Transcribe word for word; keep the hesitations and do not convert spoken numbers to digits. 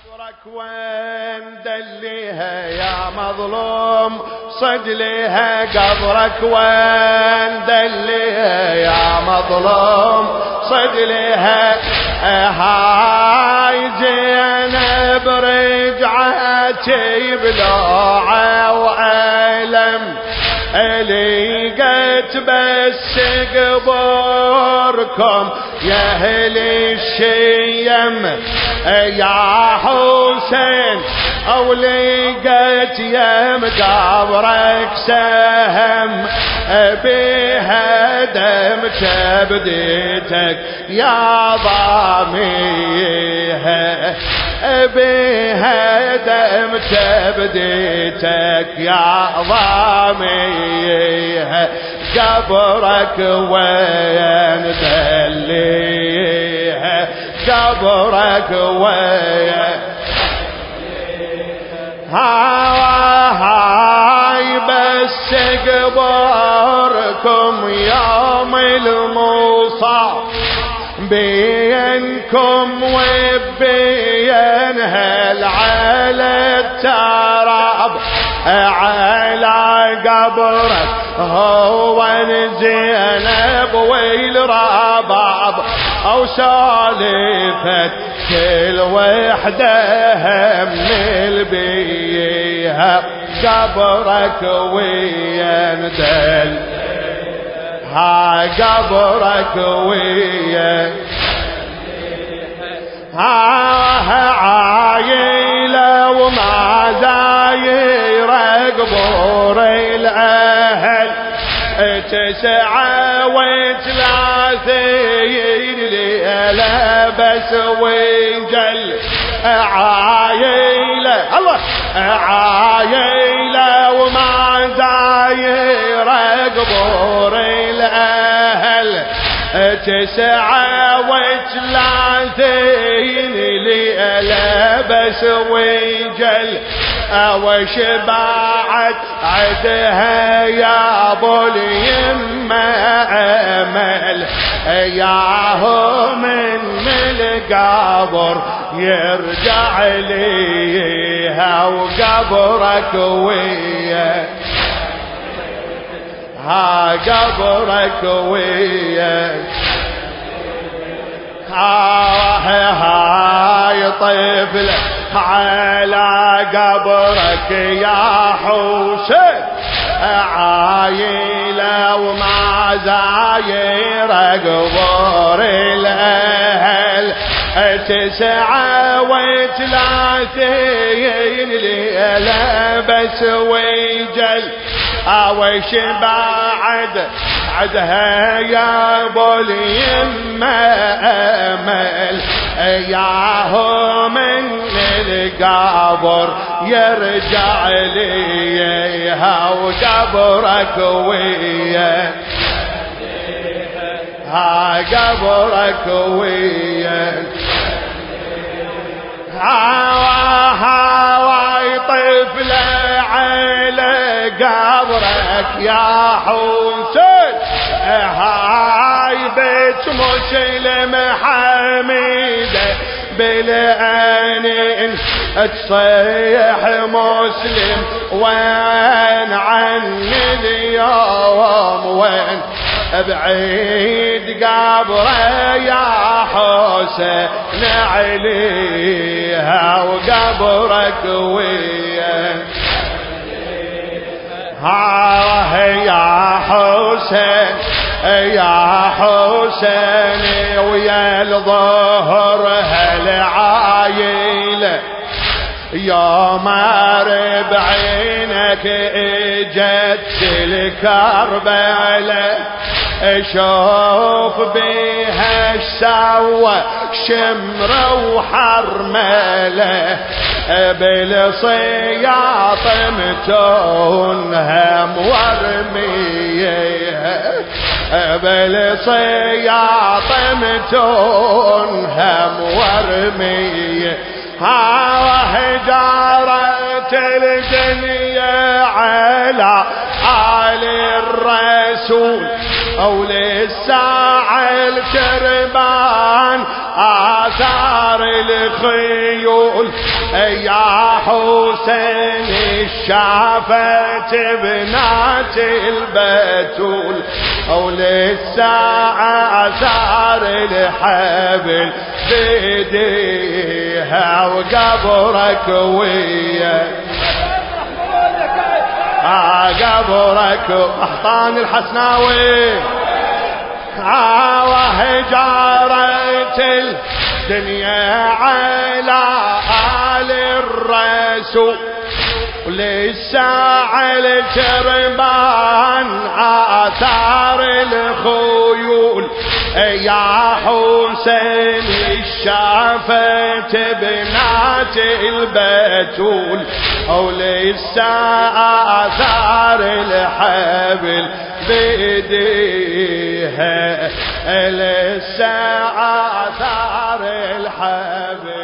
قبرك وين دليها يا مظلوم صد ليها قبرك وين دليها يا مظلوم صد ليها هاي زينب رجعتي بلوعة وألم لقيت بس قبوركم يا اهل الشيم يا حسين او لقيت يا مقابرك سهم بها دم تبديتك يا ضاميها بها دم تبديتك يا ضاميها قبرك وين دليها قبرك وين هاي بس قبركم يوم المصاب بينكم وبين هالعلى التراب على قبرك هو زينب والرباب او سالفت كل وحده من البيها قبرك وين دل ها قبرك وين ها عايلة وما زاير قبور الأهل تسعة وثلاثين ليلة بس وجل عايلة الله عايلة وما زاير قبور الأهل تسعة وثلاثين ليلة بس وجل وش بعد عدها يا ابو اليمة امل ياهو من القبر يرجع ليها وقبرك ويا ها قبرك ويا ها هاي طفلة على قبرك يا حسين عايلة وما زاير قبور الأهل تسعة وثلاثين ليلة بس ويجل وش بعد عدها يا ابو اليمة امل ياهو من القبر يرجع ليها وقبرك ويا ها قبرك ويا هاي طفلة على قبرك يا حسين هاي بيت مسلم حميدة بالآنين تصيح مسلم وين عني اليوم وين بعيد قبره يا حسين عليها وقبرك وين ها يا حسين يا حسين ويا الظهر هالعايلة يوم بعينك اجت الكربلة شوف بيها السوى شمرة وحرملة بالصياط متونها مورمية بالصياط متونها مورمية ها هجارة الدنيا على آل الرسول أو للساعة الكربان آثار الخيول يا حسين الشافت بنات البتول وللساعة ثار الحبل بيديها وقبرك ويا قبرك أحطان الحسناوي عاوه جارت الدنيا على آل الرسول وللساعة الجربان آثار الخيول يا حسين الشافت بنات البتول وللساعة آثار الحبل بيديها للساعة آثار الحبل